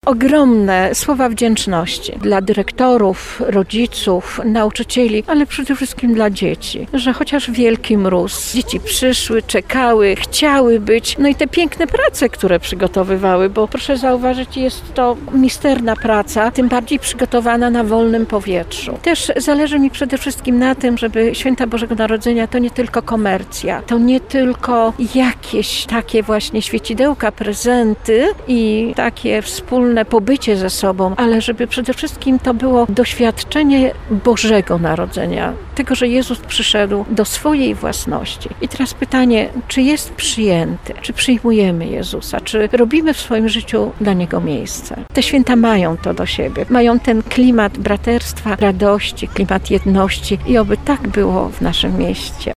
ogromne słowa wdzięczności dla dyrektorów, rodziców, nauczycieli, ale przede wszystkim dla dzieci, że chociaż wielki mróz, dzieci przyszły, czekały, chciały być, no i te piękne prace, które przygotowywały, bo proszę zauważyć, jest to misterna praca, tym bardziej przygotowana na wolnym powietrzu. Też zależy mi przede wszystkim na tym, żeby Święta Bożego Narodzenia to nie tylko komercja, to nie tylko jakieś takie właśnie świecidełka, prezenty i takie wspólne pobycie ze sobą, ale żeby przede wszystkim to było doświadczenie Bożego Narodzenia, tego, że Jezus przyszedł do swojej własności. I teraz pytanie, czy jest przyjęty, czy przyjmujemy Jezusa, czy robimy w swoim życiu dla Niego miejsce. Te święta mają to do siebie, mają ten klimat braterstwa, radości, klimat jedności i oby tak było w naszym mieście.